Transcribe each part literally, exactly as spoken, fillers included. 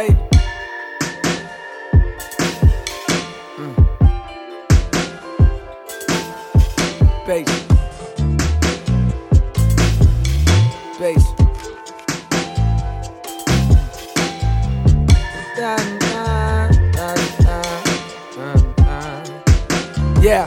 Okay. Mm. Bass. Bass. Yeah.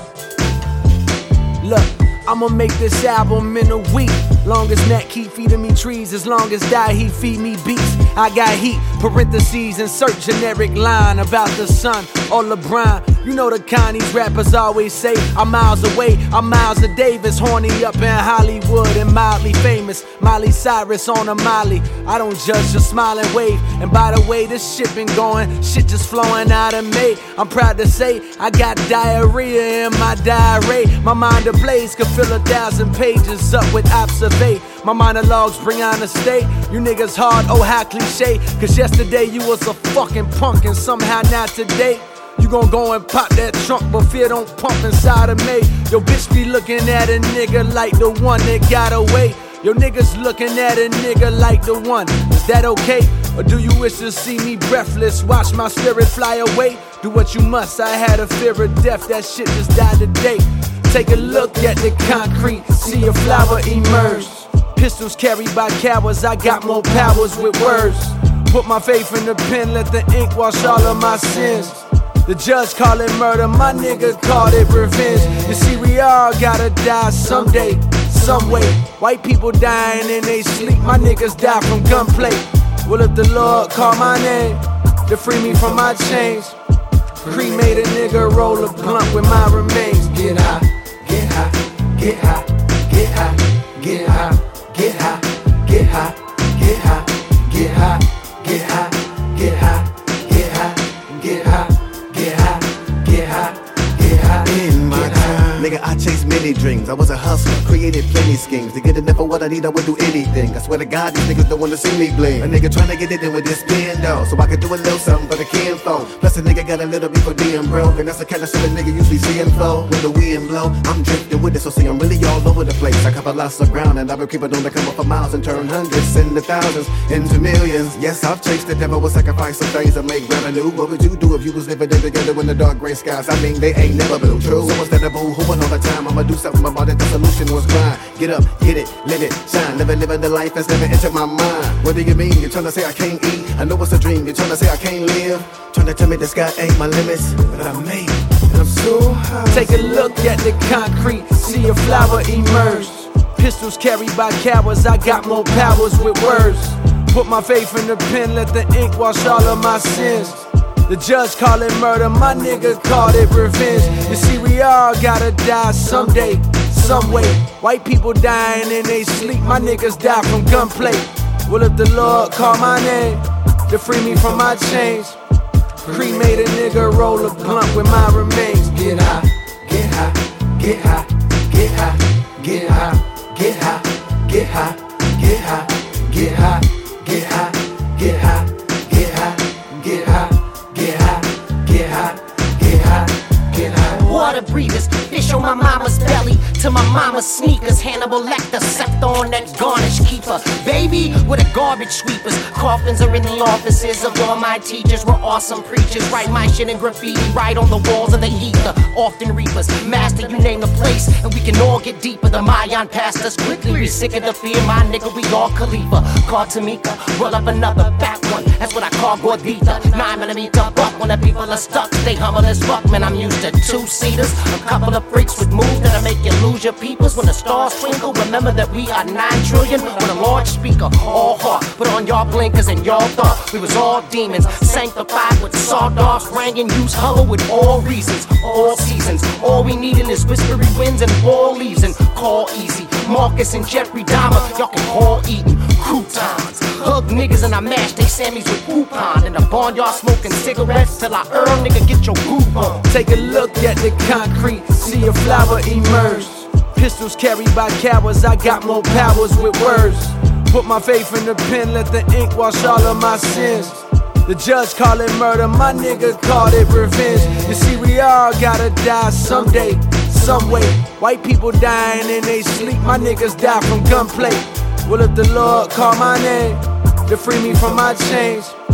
Look, I'ma make this album in a week. Long as Nat keep feeding me trees, as long as Die he feed me beats. I got heat, parentheses, insert generic line about the sun or LeBron. You know the kind these rappers always say. I'm miles away, I'm Miles of Davis, horny up in Hollywood and mildly famous. Miley Cyrus on a Molly. I don't judge, just smile and wave. And by the way, this shit been going, shit just flowing out of me. I'm proud to say I got diarrhea in my diary. My mind ablaze could fill a thousand pages up with observation. My monologues bring on the state. You niggas hard, oh how cliche. Cause yesterday you was a fucking punk, and somehow not today you gon' go and pop that trunk, but fear don't pump inside of me. Yo bitch be looking at a nigga like the one that got away. Yo niggas looking at a nigga like the one. Is that okay? Or do you wish to see me breathless, watch my spirit fly away? Do what you must, I had a fear of death, that shit just died today. Take a look at the concrete, see a flower emerge. Pistols carried by cowards, I got more powers with words. Put my faith in the pen, let the ink wash all of my sins. The judge call it murder, my nigga called it revenge. You see we all gotta die someday, some way. White people dying in they sleep, my niggas die from gunplay. Well if the Lord call my name to free me from my chains, cremate a nigga, roll a blunt with my remains. Get high, get high, get high, get high, get high, get high, get high, get high, get high, get high, get high, get high, get high, get high, get high, get high. In my time, nigga, I chased many dreams. I was a hustler, created plenty schemes. To get enough of what I need, I would do anything. I swear to God, these niggas don't wanna see me bleed. A nigga tryna get it in with this pen though, so I could do a little something for the kinfolk. Plus a nigga got a little bit for being broke, and that's the kind of shit a nigga usually seeing flow. When the wind blow, I'm drifting with it, so see I'm really all over the place. I cover lots of ground, and I've been creeping on the come up for miles and turn hundreds into thousands into millions. Yes, I've chased the devil, will sacrifice some things to make revenue. What would you do if you was living in together in the dark gray skies? I mean, they ain't never been true. So instead of boo-hooing all the time, I'ma do something about it. The solution was grind. Get up, get it, live it, shine. Never living the life that's never entered my mind. What do you mean? You're trying to say I can't eat? I know it's a dream. You're trying to say I can't live? Trying to tell me the sky ain't my limits, but I made it, and I'm so high. Take a look at the concrete, see a flower emerge. Pistols carried by cowards, I got more powers with words. Put my faith in the pen, let the ink wash all of my sins. The judge call it murder, my nigga called it revenge. You see we all gotta die someday, some way. White people dying in they sleep, my niggas die from gunplay. Well if the Lord call my name to free me from my chains, cremate a nigga, roll a blunt with my remains. Get high, get high, get high, get high, get high, get high, get high, get high, get high, get high, get high, get high, get high, get high, get high, get high, get high. Water breathers, fish on my mama's belly, to my mama's sneakers. Hannibal Lecter, scepter on that garnish keeper. Baby, with a garbage sweepers. Coffins are in the offices of all my teachers. We're awesome preachers. Write my shit in graffiti, right on the walls of the ether. Often reapers, master, you name the place, and we can all get deeper. The Mayan pastors quickly be sick of the fear. My nigga, we all Khalifa. Call Tamika, roll up another back one. That's what I call Gordita. Nine millimeter buck when the people are stuck. Stay humble as fuck, man. I'm used to two seaters. A couple of freaks with moves that'll make you lose your peepers. When the stars twinkle, remember that we are nine trillion. With a large speaker, all heart. Put on y'all blinkers and y'all thought we was all demons. Sanctified with sawdust, ringing, use hover with all reasons, all seasons. All we needin' is whispery winds and fall leaves and call easy. Marcus and Jeffrey Dahmer, y'all can all eatin' croutons. Hug niggas and I mash they Sammys with coupon. In the barnyard smoking cigarettes till I earn, nigga, get your groove on. Take a look at the concrete, see a flower emerge. Pistols carried by cowards, I got more powers with words. Put my faith in the pen, let the ink wash all of my sins. The judge call it murder, my nigga called it revenge. You see we all gotta die someday, some way. White people dying in they sleep, my niggas die from gunplay. Well if the Lord call my name to free me from my chains,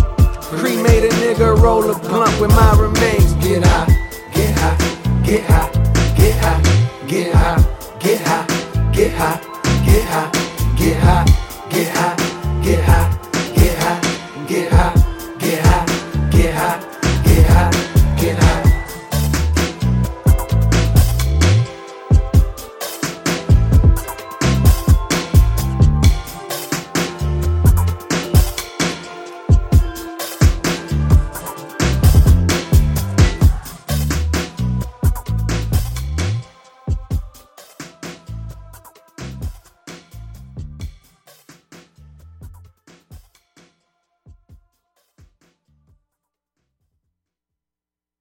Cremate a nigga, roll a blunt with my remains. Get high, get high, get high, get high, get high, get high, get high, get high, get high, get high, get high, get high, get high, get high, get high.